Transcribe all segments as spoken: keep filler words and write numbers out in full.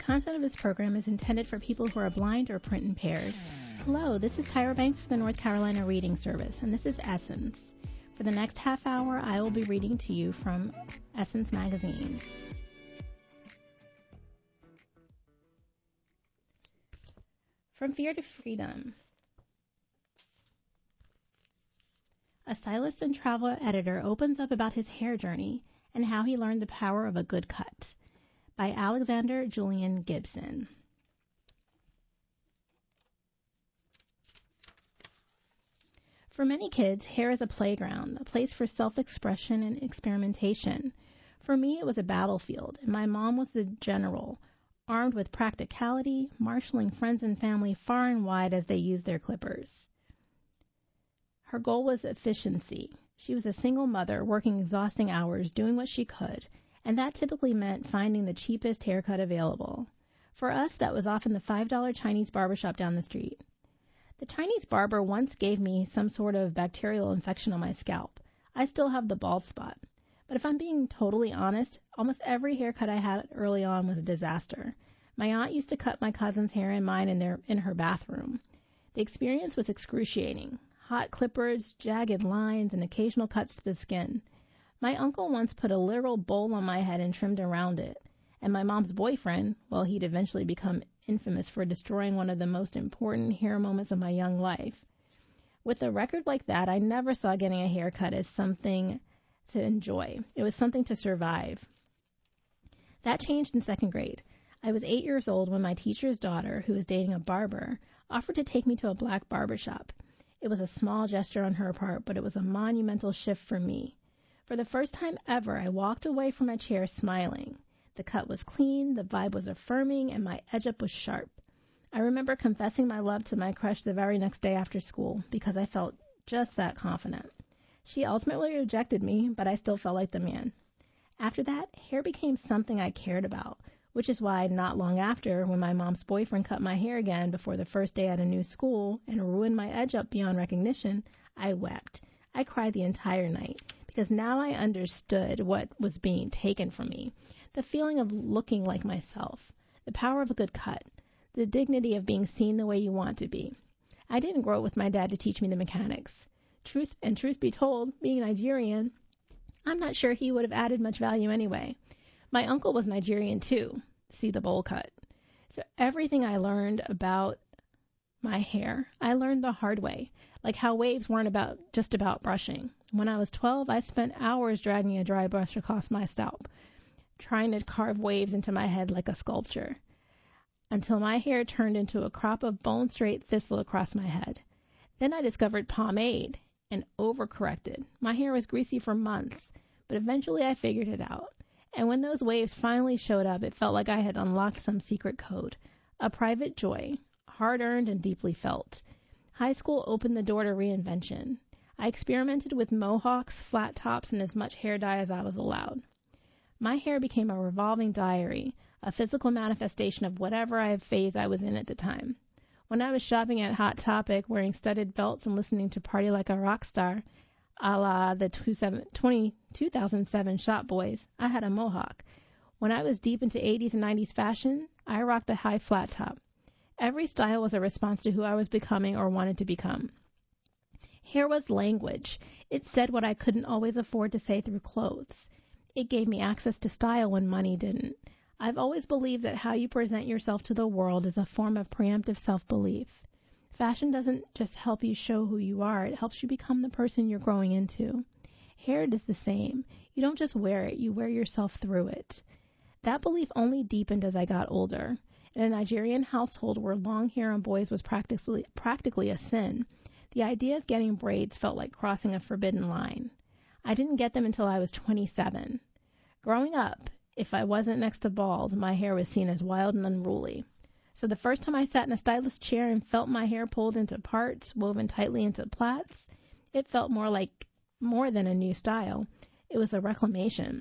content of this program is intended for people who are blind or print impaired. Hello, this is Tyra Banks from the North Carolina Reading Service, and this is Essence. For the next half hour, I will be reading to you from Essence Magazine. From Fear to Freedom. A stylist and travel editor opens up about his hair journey and how he learned the power of a good cut. By Alexander Julian Gibson. For many kids, hair is a playground, a place for self-expression and experimentation. For me, it was a battlefield, and my mom was the general, armed with practicality, marshaling friends and family far and wide as they used their clippers. Her goal was efficiency. She was a single mother working exhausting hours, doing what she could, and that typically meant finding the cheapest haircut available. For us, that was often the five dollar Chinese barbershop down the street. The Chinese barber once gave me some sort of bacterial infection on my scalp. I still have the bald spot. But if I'm being totally honest, almost every haircut I had early on was a disaster. My aunt used to cut my cousin's hair and mine in, their, in her bathroom. The experience was excruciating. Hot clippers, jagged lines, and occasional cuts to the skin. My uncle once put a literal bowl on my head and trimmed around it. And my mom's boyfriend, well, he'd eventually become infamous for destroying one of the most important hair moments of my young life. With a record like that, I never saw getting a haircut as something to enjoy. It was something to survive. That changed in second grade. I was eight years old when my teacher's daughter, who was dating a barber, offered to take me to a black barbershop. It was a small gesture on her part, but it was a monumental shift for me. For the first time ever, I walked away from my chair smiling. The cut was clean, the vibe was affirming, and my edge-up was sharp. I remember confessing my love to my crush the very next day after school because I felt just that confident. She ultimately rejected me, but I still felt like the man. After that, hair became something I cared about, which is why not long after, when my mom's boyfriend cut my hair again before the first day at a new school and ruined my edge-up beyond recognition, I wept. I cried the entire night. Because now I understood what was being taken from me. The feeling of looking like myself. The power of a good cut. The dignity of being seen the way you want to be. I didn't grow up with my dad to teach me the mechanics. Truth and truth be told, being Nigerian, I'm not sure he would have added much value anyway. My uncle was Nigerian too. See the bowl cut. So everything I learned about my hair, I learned the hard way. Like how waves weren't about just about brushing. When I was twelve, I spent hours dragging a dry brush across my scalp, trying to carve waves into my head like a sculpture, until my hair turned into a crop of bone-straight thistle across my head. Then I discovered pomade and overcorrected. My hair was greasy for months, but eventually I figured it out. And when those waves finally showed up, it felt like I had unlocked some secret code, a private joy, hard-earned and deeply felt. High school opened the door to reinvention. I experimented with mohawks, flat tops, and as much hair dye as I was allowed. My hair became a revolving diary, a physical manifestation of whatever phase I was in at the time. When I was shopping at Hot Topic, wearing studded belts and listening to Party Like a Rock Star, a la the two thousand seven Shop Boys, I had a mohawk. When I was deep into eighties and nineties fashion, I rocked a high flat top. Every style was a response to who I was becoming or wanted to become. Hair was language. It said what I couldn't always afford to say through clothes. It gave me access to style when money didn't. I've always believed that how you present yourself to the world is a form of preemptive self-belief. Fashion doesn't just help you show who you are, it helps you become the person you're growing into. Hair is the same. You don't just wear it, you wear yourself through it. That belief only deepened as I got older. In a Nigerian household where long hair on boys was practically, practically a sin, the idea of getting braids felt like crossing a forbidden line. I didn't get them until I was twenty-seven. Growing up, if I wasn't next to bald, my hair was seen as wild and unruly. So the first time I sat in a stylist chair and felt my hair pulled into parts, woven tightly into plaits, it felt more like more than a new style. It was a reclamation.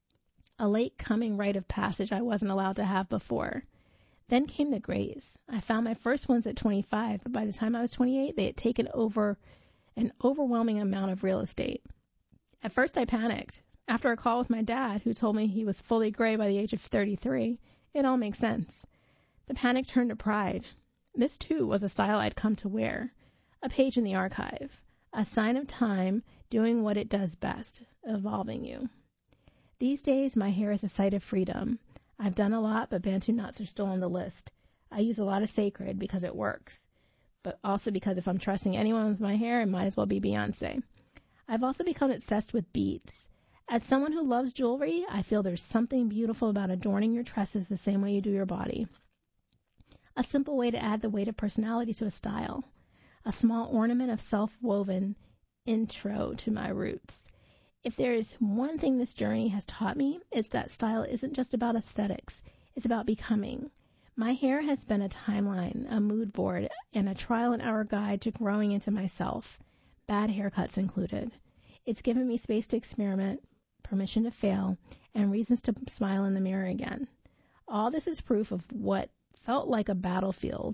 A late coming rite of passage I wasn't allowed to have before. Then came the grays. I found my first ones at twenty-five, but by the time I was twenty-eight, they had taken over an overwhelming amount of real estate. At first, I panicked. After a call with my dad, who told me he was fully gray by the age of thirty-three, it all makes sense. The panic turned to pride. This, too, was a style I'd come to wear. A page in the archive. A sign of time doing what it does best, evolving you. These days, my hair is a site of freedom. I've done a lot, but Bantu knots are still on the list. I use a lot of sacred because it works, but also because if I'm trusting anyone with my hair, it might as well be Beyonce. I've also become obsessed with beads. As someone who loves jewelry, I feel there's something beautiful about adorning your tresses the same way you do your body. A simple way to add the weight of personality to a style. A small ornament of self-woven intro to my roots. If there is one thing this journey has taught me, it's that style isn't just about aesthetics. It's about becoming. My hair has been a timeline, a mood board, and a trial and error guide to growing into myself, bad haircuts included. It's given me space to experiment, permission to fail, and reasons to smile in the mirror again. All this is proof of what felt like a battlefield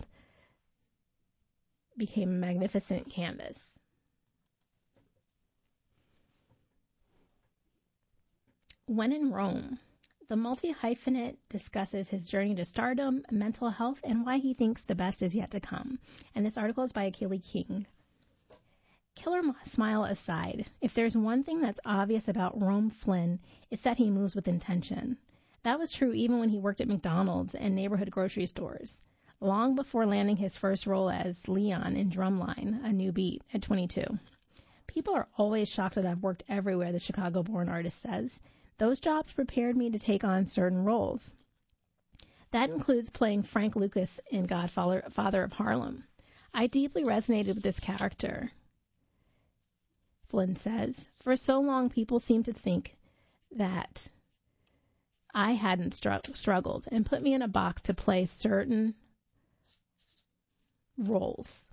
became a magnificent canvas. When in Rome, the multi-hyphenate discusses his journey to stardom, mental health, and why he thinks the best is yet to come. And this article is by Akili King. Killer smile aside, if there's one thing that's obvious about Rome Flynn, it's that he moves with intention. That was true even when he worked at McDonald's and neighborhood grocery stores, long before landing his first role as Leon in Drumline, A New Beat, at twenty-two. People are always shocked that I've worked everywhere, the Chicago-born artist says. Those jobs prepared me to take on certain roles. That includes playing Frank Lucas in Godfather Father of Harlem. I deeply resonated with this character, Flynn says. For so long, people seemed to think that I hadn't str- struggled and put me in a box to play certain roles.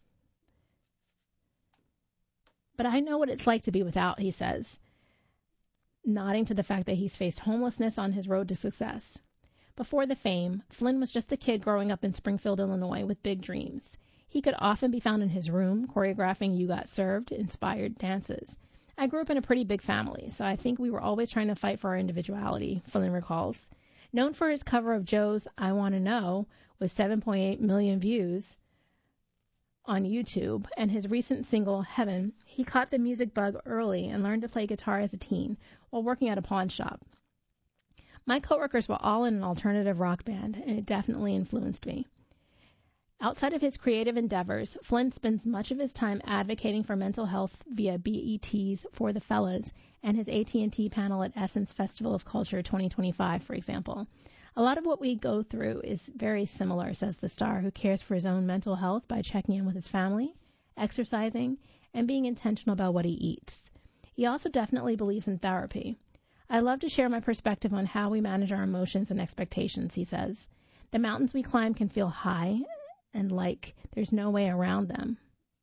But I know what it's like to be without, he says, nodding to the fact that he's faced homelessness on his road to success. Before the fame, Flynn was just a kid growing up in Springfield, Illinois, with big dreams. He could often be found in his room, choreographing You Got Served, inspired dances. I grew up in a pretty big family, so I think we were always trying to fight for our individuality, Flynn recalls. Known for his cover of Joe's I Want to Know, with seven point eight million views on YouTube, and his recent single, Heaven, he caught the music bug early and learned to play guitar as a teen while working at a pawn shop. My coworkers were all in an alternative rock band, and it definitely influenced me. Outside of his creative endeavors, Flynn spends much of his time advocating for mental health via B E T's For the Fellas and his A T and T panel at Essence Festival of Culture twenty twenty-five, for example. A lot of what we go through is very similar, says the star, who cares for his own mental health by checking in with his family, exercising, and being intentional about what he eats. He also definitely believes in therapy. I love to share my perspective on how we manage our emotions and expectations, he says. The mountains we climb can feel high and like there's no way around them.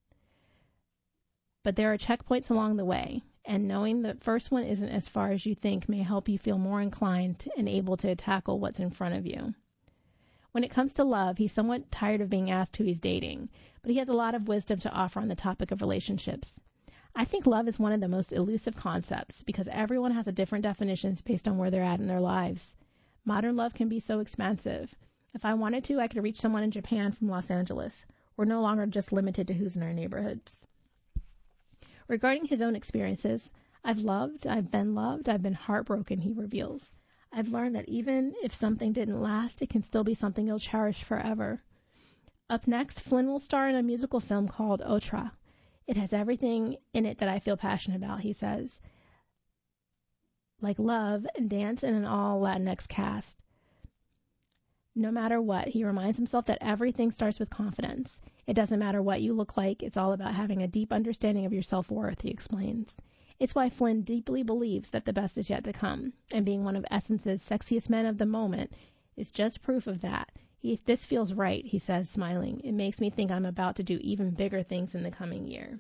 But there are checkpoints along the way, and knowing the first one isn't as far as you think may help you feel more inclined and able to tackle what's in front of you. When it comes to love, he's somewhat tired of being asked who he's dating, but he has a lot of wisdom to offer on the topic of relationships. I think love is one of the most elusive concepts because everyone has a different definitions based on where they're at in their lives. Modern love can be so expansive. If I wanted to, I could reach someone in Japan from Los Angeles. We're no longer just limited to who's in our neighborhoods. Regarding his own experiences, I've loved, I've been loved, I've been heartbroken, he reveals. I've learned that even if something didn't last, it can still be something you'll cherish forever. Up next, Flynn will star in a musical film called Otra. It has everything in it that I feel passionate about, he says. Like love, dance, and an all Latinx cast. No matter what, he reminds himself that everything starts with confidence. It doesn't matter what you look like, it's all about having a deep understanding of your self-worth, he explains. It's why Flynn deeply believes that the best is yet to come, and being one of Essence's sexiest men of the moment is just proof of that. If this feels right, he says, smiling, it makes me think I'm about to do even bigger things in the coming year.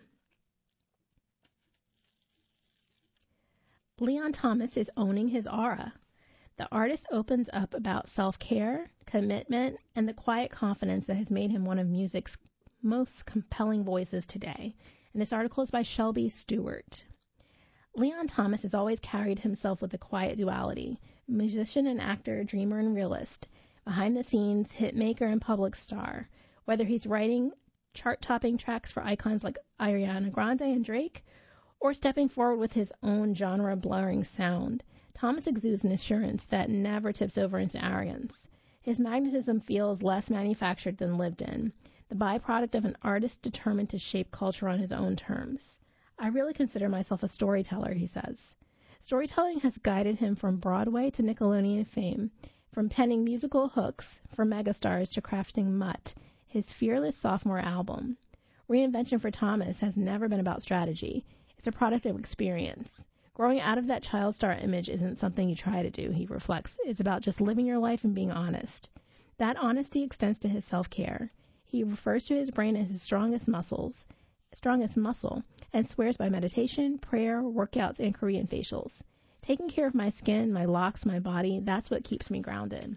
Leon Thomas is owning his aura. The artist opens up about self-care, commitment, and the quiet confidence that has made him one of music's most compelling voices today. And this article is by Shelby Stewart. Leon Thomas has always carried himself with a quiet duality, musician and actor, dreamer and realist. behind the scenes, hit maker and public star. Whether he's writing chart-topping tracks for icons like Ariana Grande and Drake, or stepping forward with his own genre-blurring sound, Thomas exudes an assurance that never tips over into arrogance. His magnetism feels less manufactured than lived in, the byproduct of an artist determined to shape culture on his own terms. I really consider myself a storyteller, he says. Storytelling has guided him from Broadway to Nickelodeon fame, from penning musical hooks for megastars to crafting Mutt, his fearless sophomore album. Reinvention for Thomas has never been about strategy. It's a product of experience. Growing out of that child star image isn't something you try to do, he reflects. It's about just living your life and being honest. That honesty extends to his self-care. He refers to his brain as his strongest muscles, strongest muscle, and swears by meditation, prayer, workouts, and Korean facials. Taking care of my skin, my locks, my body, that's what keeps me grounded.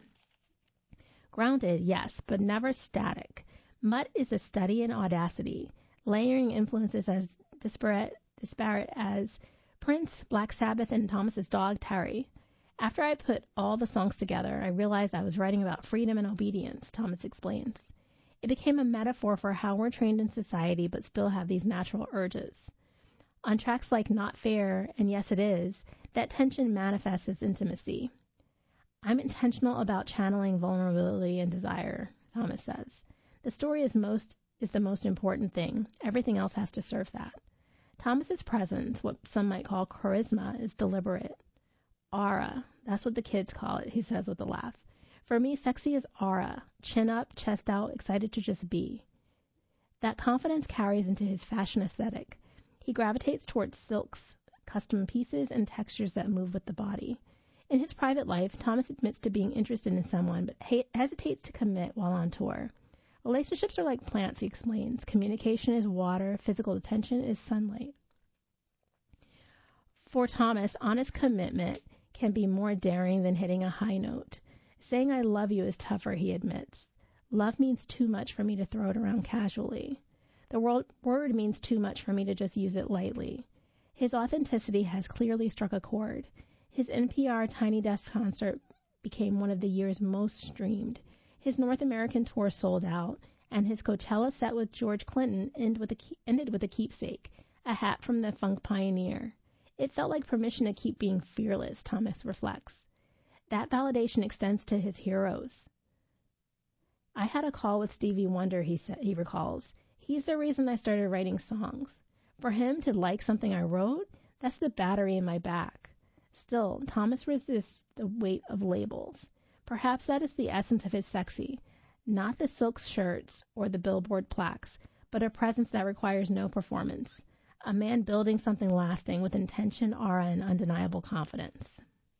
Grounded, yes, but never static. Mutt is a study in audacity, layering influences as disparate, disparate as Prince, Black Sabbath, and Thomas's dog, Terry. After I put all the songs together, I realized I was writing about freedom and obedience, Thomas explains. It became a metaphor for how we're trained in society but still have these natural urges. On tracks like Not Fair and Yes It Is, that tension manifests as intimacy. I'm intentional about channeling vulnerability and desire, Thomas says. The story is most is the most important thing. Everything else has to serve that. Thomas's presence, what some might call charisma, is deliberate. Aura, that's what the kids call it, he says with a laugh. For me, sexy is aura, chin up, chest out, excited to just be. That confidence carries into his fashion aesthetic. He gravitates towards silks, custom pieces, and textures that move with the body. In his private life, Thomas admits to being interested in someone, but he hesitates to commit while on tour. Relationships are like plants, he explains. Communication is water, physical attention is sunlight. For Thomas, honest commitment can be more daring than hitting a high note. Saying I love you is tougher, he admits. Love means too much for me to throw it around casually. The word means too much for me to just use it lightly. His authenticity has clearly struck a chord. His N P R Tiny Desk concert became one of the year's most streamed. His North American tour sold out, and his Coachella set with George Clinton ended with a, ended with a keepsake, a hat from the funk pioneer. It felt like permission to keep being fearless, Thomas reflects. That validation extends to his heroes. I had a call with Stevie Wonder, he said, he recalls. He's the reason I started writing songs. For him to like something I wrote, that's the battery in my back. Still, Thomas resists the weight of labels. Perhaps that is the essence of his sexy, not the silk shirts or the billboard plaques, but a presence that requires no performance. A man building something lasting with intention, aura, and undeniable confidence.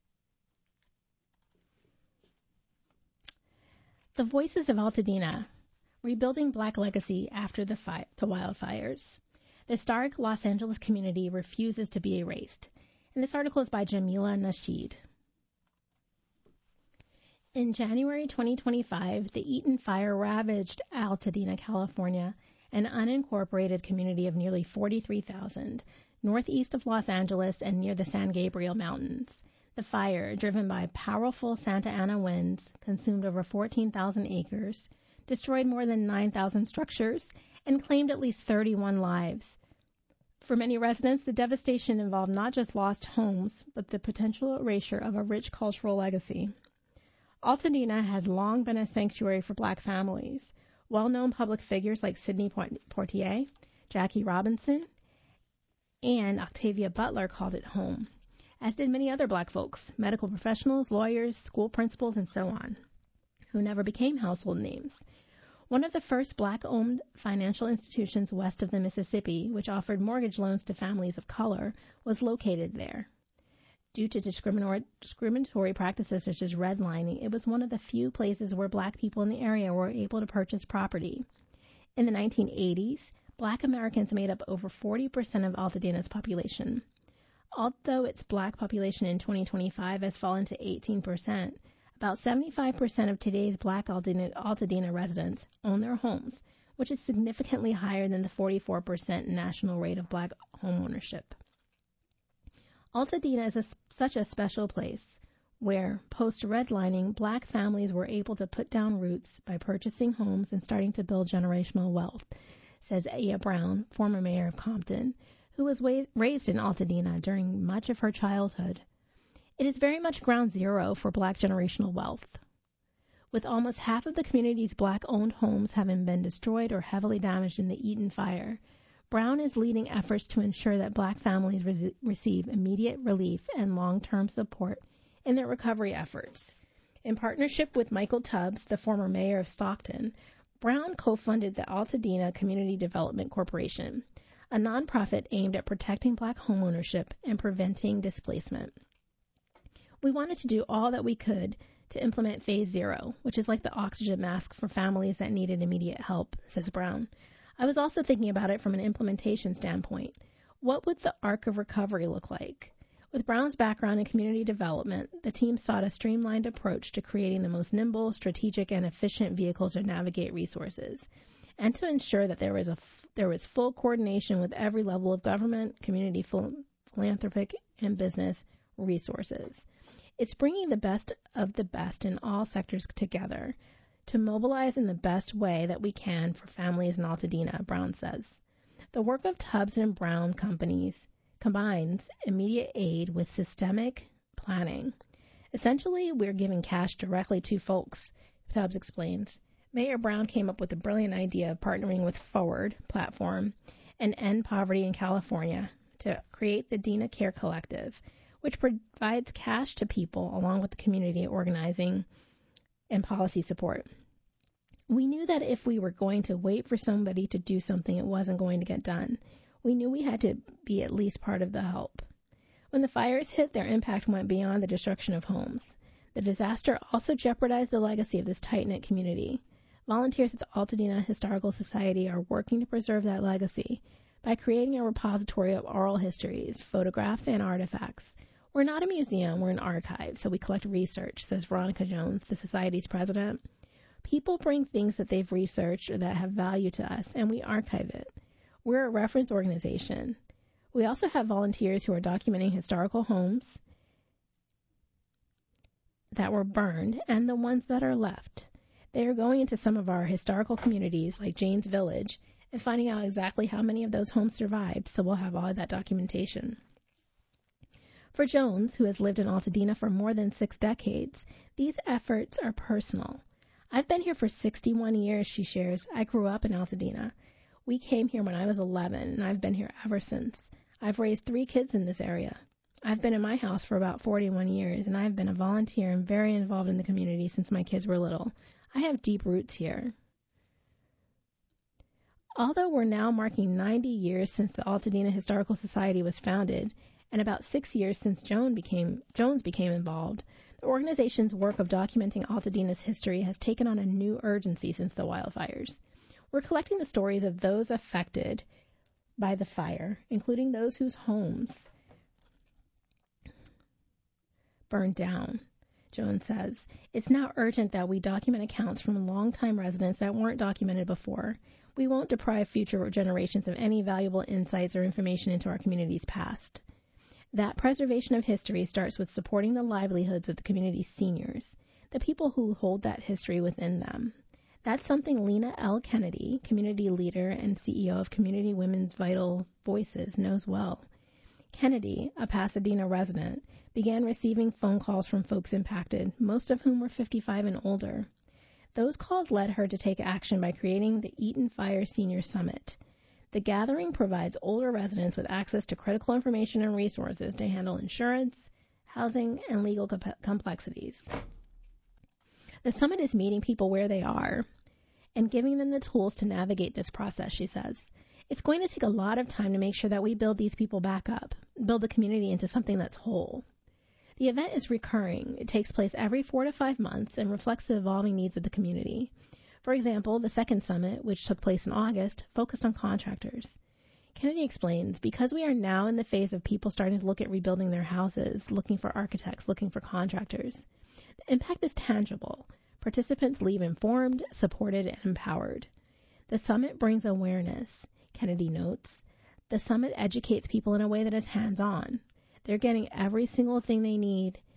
The Voices of Altadena, Rebuilding Black Legacy After the, fi- the Wildfires. The historic Los Angeles community refuses to be erased. And this article is by Jamila Nasheed. In January twenty twenty-five, the Eaton Fire ravaged Altadena, California, an unincorporated community of nearly forty-three thousand, northeast of Los Angeles and near the San Gabriel Mountains. The fire, driven by powerful Santa Ana winds, consumed over fourteen thousand acres, destroyed more than nine thousand structures, and claimed at least thirty-one lives. For many residents, the devastation involved not just lost homes, but the potential erasure of a rich cultural legacy. Altadena has long been a sanctuary for Black families. Well-known public figures like Sidney Poitier, Jackie Robinson, and Octavia Butler called it home, as did many other Black folks, medical professionals, lawyers, school principals, and so on, who never became household names. One of the first Black-owned financial institutions west of the Mississippi, which offered mortgage loans to families of color, was located there. Due to discriminatory practices such as redlining, it was one of the few places where Black people in the area were able to purchase property. In the nineteen eighties, Black Americans made up over forty percent of Altadena's population. Although its Black population in twenty twenty-five has fallen to eighteen percent, about seventy-five percent of today's Black Altadena residents own their homes, which is significantly higher than the forty-four percent national rate of Black homeownership. Altadena is a, such a special place. where, post-redlining, black families were able to put down roots by purchasing homes and starting to build generational wealth, says Aya Brown, former mayor of Compton, who was wa- raised in Altadena during much of her childhood. It is very much ground zero for black generational wealth. With almost half of the community's black-owned homes having been destroyed or heavily damaged in the Eaton fire, Brown is leading efforts to ensure that black families re- receive immediate relief and long-term support in their recovery efforts. In partnership with Michael Tubbs, the former mayor of Stockton, Brown co-funded the Altadena Community Development Corporation, a nonprofit aimed at protecting black homeownership and preventing displacement. We wanted to do all that we could to implement Phase Zero, which is like the oxygen mask for families that needed immediate help, says Brown. I was also thinking about it from an implementation standpoint. What would the arc of recovery look like? With Brown's background in community development, the team sought a streamlined approach to creating the most nimble, strategic, and efficient vehicle to navigate resources, and to ensure that there was, a, there was full coordination with every level of government, community phil- philanthropic, and business resources. It's bringing the best of the best in all sectors together to mobilize in the best way that we can for families in Altadena, Brown says. The work of Tubbs and Brown companies combines immediate aid with systemic planning. Essentially, we're giving cash directly to folks, Tubbs explains. Mayor Brown came up with the brilliant idea of partnering with Forward platform and End Poverty in California to create the Dena Care Collective, which provides cash to people along with the community organizing and policy support. We knew that if we were going to wait for somebody to do something, it wasn't going to get done. We knew we had to be at least part of the help. When the fires hit, their impact went beyond the destruction of homes. The disaster also jeopardized the legacy of this tight-knit community. Volunteers at the Altadena Historical Society are working to preserve that legacy by creating a repository of oral histories, photographs, and artifacts. We're not a museum, we're an archive, so we collect research, says Veronica Jones, the Society's president. People bring things that they've researched or that have value to us, and we archive it. We're a reference organization. We also have volunteers who are documenting historical homes that were burned and the ones that are left. They are going into some of our historical communities, like Jane's Village, and finding out exactly how many of those homes survived, so we'll have all of that documentation. For Jones, who has lived in Altadena for more than six decades, these efforts are personal. I've been here for sixty-one years, she shares. I grew up in Altadena. We came here when I was eleven, and I've been here ever since. I've raised three kids in this area. I've been in my house for about forty-one years, and I've been a volunteer and very involved in the community since my kids were little. I have deep roots here. Although we're now marking ninety years since the Altadena Historical Society was founded, and about six years since Joan became, Jones became involved, the organization's work of documenting Altadena's history has taken on a new urgency since the wildfires. We're collecting the stories of those affected by the fire, including those whose homes burned down. Jones says, it's now urgent that we document accounts from longtime residents that weren't documented before. We won't deprive future generations of any valuable insights or information into our community's past. That preservation of history starts with supporting the livelihoods of the community's seniors, the people who hold that history within them. That's something Lena L. Kennedy, community leader and C E O of Community Women's Vital Voices, knows well. Kennedy, a Pasadena resident, began receiving phone calls from folks impacted, most of whom were fifty-five and older. Those calls led her to take action by creating the Eaton Fire Senior Summit. The gathering provides older residents with access to critical information and resources to handle insurance, housing, and legal comp- complexities. The summit is meeting people where they are and giving them the tools to navigate this process, she says. It's going to take a lot of time to make sure that we build these people back up, build the community into something that's whole. The event is recurring. It takes place every four to five months and reflects the evolving needs of the community. For example, the second summit, which took place in August, focused on contractors. Kennedy explains, because we are now in the phase of people starting to look at rebuilding their houses, looking for architects, looking for contractors, the impact is tangible. Participants leave informed, supported, and empowered. The summit brings awareness, Kennedy notes. The summit educates people in a way that is hands-on. They're getting every single thing they need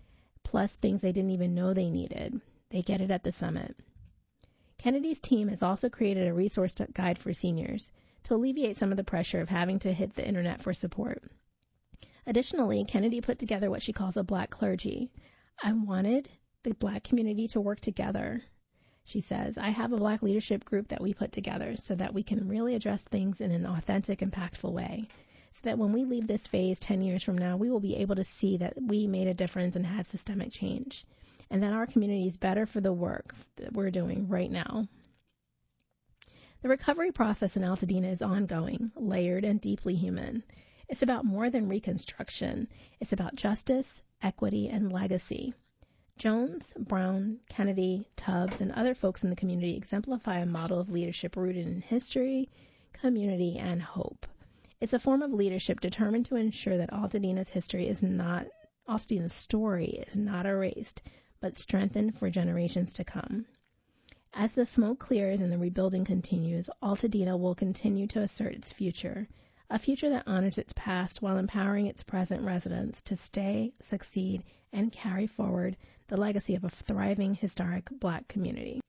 plus things they didn't even know they needed. They get it at the summit. Kennedy's team has also created a resource guide for seniors to alleviate some of the pressure of having to hit the internet for support. Additionally, Kennedy put together what she calls a Black clergy. I wanted the Black community to work together. She says, I have a Black leadership group that we put together so that we can really address things in an authentic, impactful way. So that when we leave this phase ten years from now, we will be able to see that we made a difference and had systemic change. And that our community is better for the work that we're doing right now. The recovery process in Altadena is ongoing, layered, and deeply human. It's about more than reconstruction. It's about justice, equity, and legacy. Jones, Brown, Kennedy, Tubbs, and other folks in the community exemplify a model of leadership rooted in history, community, and hope. It's a form of leadership determined to ensure that Altadena's history is not, Altadena's story is not erased, but strengthened for generations to come. As the smoke clears and the rebuilding continues, Altadena will continue to assert its future, a future that honors its past while empowering its present residents to stay, succeed, and carry forward the legacy of a thriving, historic Black community.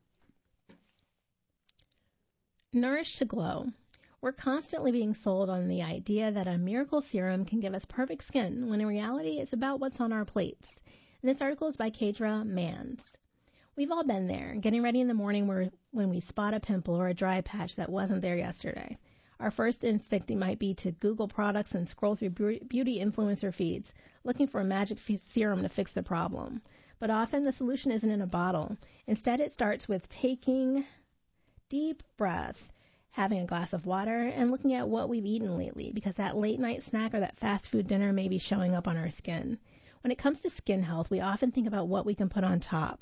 Nourish to glow. We're constantly being sold on the idea that a miracle serum can give us perfect skin, when in reality it's about what's on our plates. And this article is by Kedra Mans. We've all been there, getting ready in the morning where, when we spot a pimple or a dry patch that wasn't there yesterday. Our first instinct might be to Google products and scroll through beauty influencer feeds, looking for a magic serum to fix the problem. But often the solution isn't in a bottle. Instead, it starts with taking deep breaths, having a glass of water, and looking at what we've eaten lately, because that late night snack or that fast food dinner may be showing up on our skin. When it comes to skin health, we often think about what we can put on top,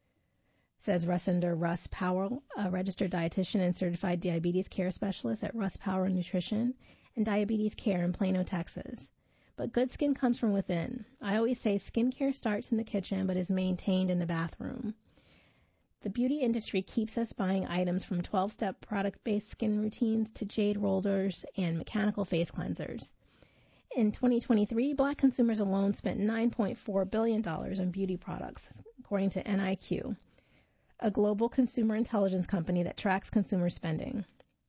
says Russinder Russ Powell, a registered dietitian and certified diabetes care specialist at Russ Powell Nutrition and Diabetes Care in Plano, Texas. But good skin comes from within. I always say skincare starts in the kitchen but is maintained in the bathroom. The beauty industry keeps us buying items from twelve-step product-based skin routines to jade rollers and mechanical face cleansers. In twenty twenty-three, Black consumers alone spent nine point four billion dollars on beauty products, according to N I Q, a global consumer intelligence company that tracks consumer spending.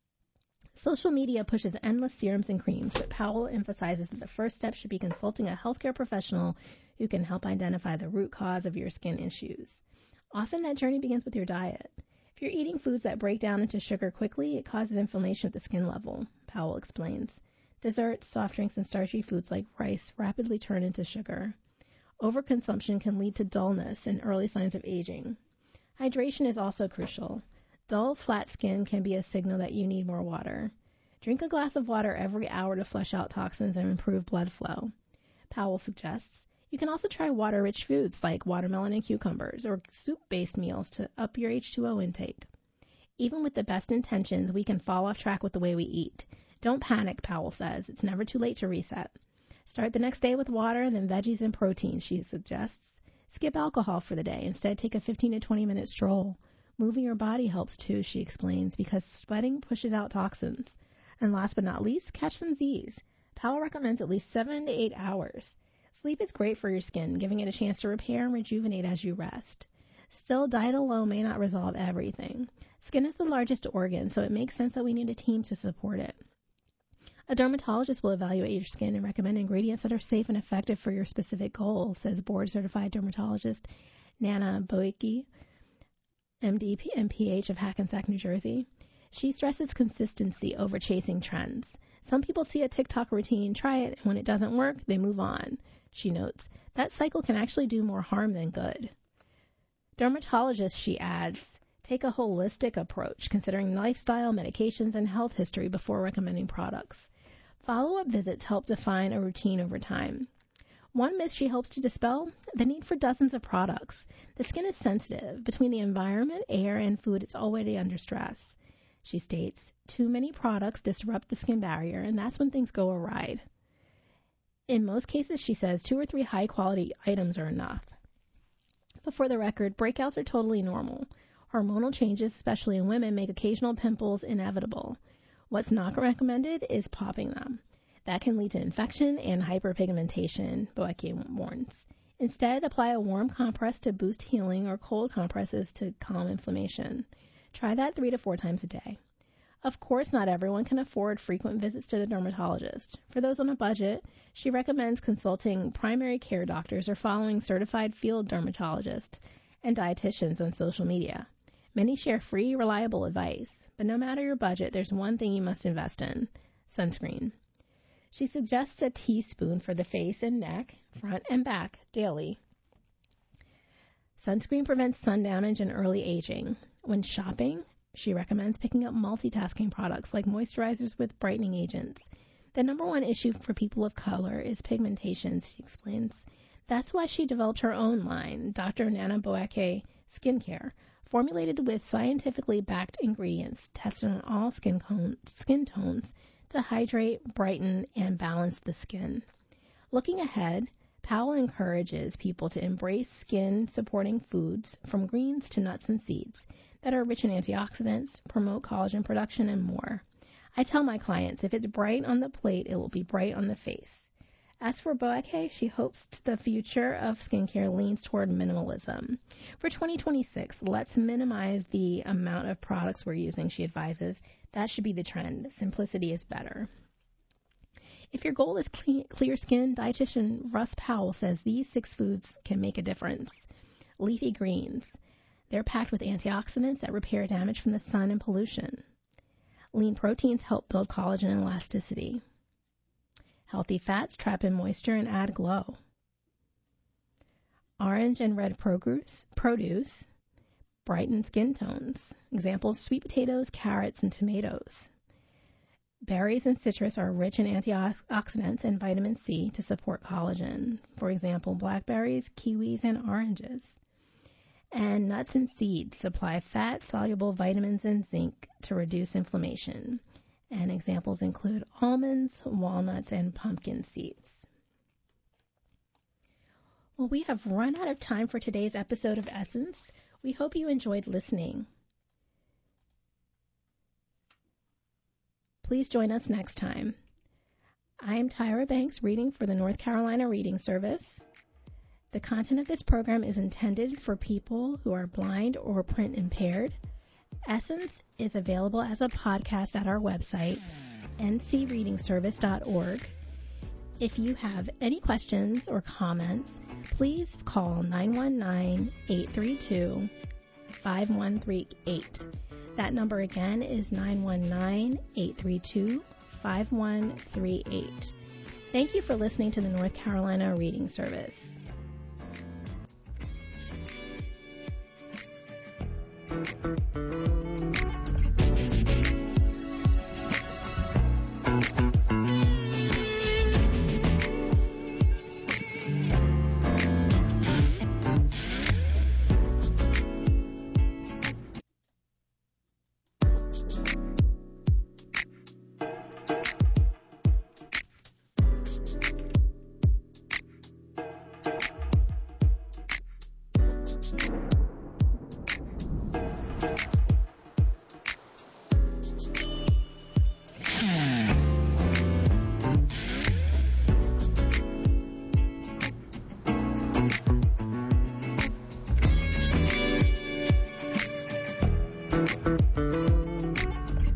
Social media pushes endless serums and creams, but Powell emphasizes that the first step should be consulting a healthcare professional who can help identify the root cause of your skin issues. Often that journey begins with your diet. If you're eating foods that break down into sugar quickly, it causes inflammation at the skin level, Powell explains. Desserts, soft drinks, and starchy foods like rice rapidly turn into sugar. Overconsumption can lead to dullness and early signs of aging. Hydration is also crucial. Dull, flat skin can be a signal that you need more water. Drink a glass of water every hour to flush out toxins and improve blood flow. Powell suggests you can also try water-rich foods like watermelon and cucumbers or soup-based meals to up your H two O intake. Even with the best intentions, we can fall off track with the way we eat. Don't panic, Powell says. It's never too late to reset. Start the next day with water and then veggies and protein, she suggests. Skip alcohol for the day. Instead, take a fifteen to twenty minute stroll. Moving your body helps too, she explains, because sweating pushes out toxins. And last but not least, catch some Z's. Powell recommends at least seven to eight hours. Sleep is great for your skin, giving it a chance to repair and rejuvenate as you rest. Still, diet alone may not resolve everything. Skin is the largest organ, so it makes sense that we need a team to support it. A dermatologist will evaluate your skin and recommend ingredients that are safe and effective for your specific goal, says board-certified dermatologist Nana Boicki, M D and P H of Hackensack, New Jersey. She stresses consistency over chasing trends. Some people see a TikTok routine, try it, and when it doesn't work, they move on. She notes, that cycle can actually do more harm than good. Dermatologists, she adds, take a holistic approach, considering lifestyle, medications, and health history before recommending products. Follow-up visits help define a routine over time. One myth she hopes to dispel, the need for dozens of products. The skin is sensitive. Between the environment, air, and food, it's already under stress. She states, too many products disrupt the skin barrier, and that's when things go awry. In most cases, she says, two or three high-quality items are enough. But for the record, breakouts are totally normal. Hormonal changes, especially in women, make occasional pimples inevitable. What's not recommended is popping them. That can lead to infection and hyperpigmentation, Boecki warns. Instead, apply a warm compress to boost healing or cold compresses to calm inflammation. Try that three to four times a day. Of course, not everyone can afford frequent visits to the dermatologist. For those on a budget, she recommends consulting primary care doctors or following certified field dermatologists and dietitians on social media. Many share free, reliable advice, but no matter your budget, there's one thing you must invest in: sunscreen. She suggests a teaspoon for the face and neck, front and back, daily. Sunscreen prevents sun damage and early aging. When shopping, she recommends picking up multitasking products like moisturizers with brightening agents. The number one issue for people of color is pigmentation, she explains. That's why she developed her own line, Doctor Nana Boake Skincare, formulated with scientifically backed ingredients tested on all skin, cone, skin tones to hydrate, brighten, and balance the skin. Looking ahead, Powell encourages people to embrace skin-supporting foods from greens to nuts and seeds that are rich in antioxidants, promote collagen production, and more. I tell my clients, if it's bright on the plate, it will be bright on the face. As for Boake, she hopes the future of skincare leans toward minimalism. For twenty twenty-six, let's minimize the amount of products we're using, she advises. That should be the trend. Simplicity is better. If your goal is clean, clear skin, dietitian Russ Powell says these six foods can make a difference. Leafy greens. They're packed with antioxidants that repair damage from the sun and pollution. Lean proteins help build collagen and elasticity. Healthy fats trap in moisture and add glow. Orange and red produce, produce brighten skin tones. Examples: sweet potatoes, carrots, and tomatoes. Berries and citrus are rich in antioxidants and vitamin C to support collagen. For example, blackberries, kiwis, and oranges. And nuts and seeds supply fat-soluble vitamins and zinc to reduce inflammation. And examples include almonds, walnuts, and pumpkin seeds. Well, we have run out of time for today's episode of Essence. We hope you enjoyed listening. Please join us next time. I'm Tyra Banks, reading for the North Carolina Reading Service. The content of this program is intended for people who are blind or print impaired. Essence is available as a podcast at our website, n c reading service dot org. If you have any questions or comments, please call nine one nine, eight three two, five one three eight. That number again is nine one nine, eight three two, five one three eight. Thank you for listening to the North Carolina Reading Service. Thank you.